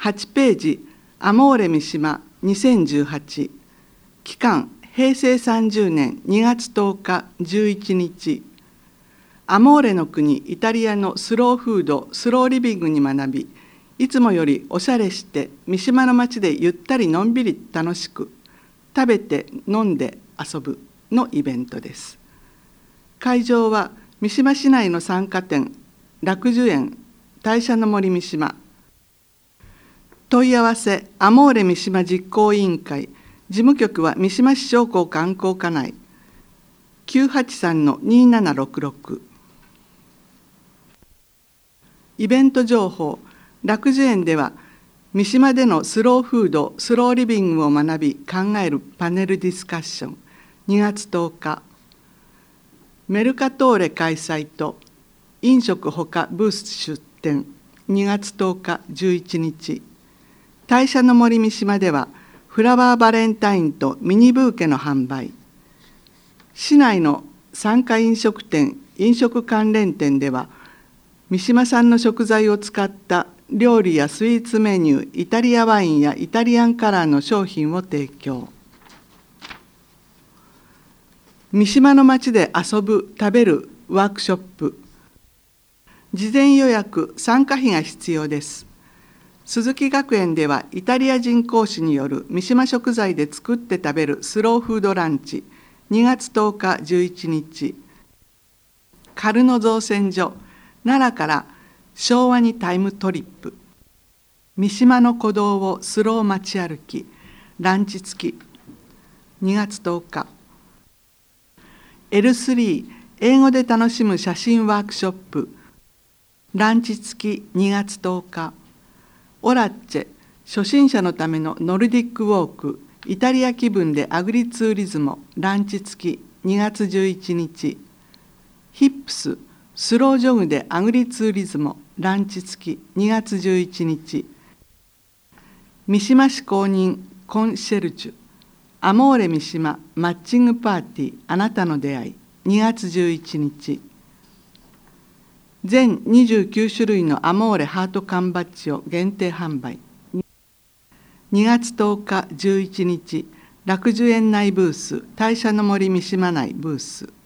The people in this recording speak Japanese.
8ページ、アモーレ三島2018、期間平成30年2月10日11日、アモーレの国イタリアのスローフード、スローリビングに学び、いつもよりおしゃれして三島の町でゆったりのんびり楽しく食べて飲んで遊ぶのイベントです。会場は三島市内の参加店楽寿園大社の森三島。問い合わせアモーレ三島実行委員会、事務局は三島市商工観光課内 983-2766。 イベント情報、楽寿園では三島でのスローフード、スローリビングを学び考えるパネルディスカッション2月10日、メルカトーレ開催と飲食ほかブース出店2月10日11日、大社の森三島ではフラワーバレンタインとミニブーケの販売。市内の参加飲食店、飲食関連店では三島産の食材を使った料理やスイーツメニュー、イタリアワインやイタリアンカラーの商品を提供。三島の町で遊ぶ・食べるワークショップ。事前予約・参加費が必要です。鈴木学園ではイタリア人講師による三島食材で作って食べるスローフードランチ2月10日11日、カルノ造船所奈良から昭和にタイムトリップ、三島の古道をスロー街歩きランチ付き2月10日、L3 英語で楽しむ写真ワークショップランチ付き2月10日、オラッチェ初心者のためのノルディックウォークイタリア気分でアグリツーリズモランチ付き2月11日、ヒップススロージョグでアグリツーリズモランチ付き2月11日、三島市公認コンシェルジュアモーレ三島マッチングパーティーあなたの出会い2月11日、全29種類のアモーレハート缶バッジを限定販売2月10日11日、楽寿園内ブース大社の森三島内ブース。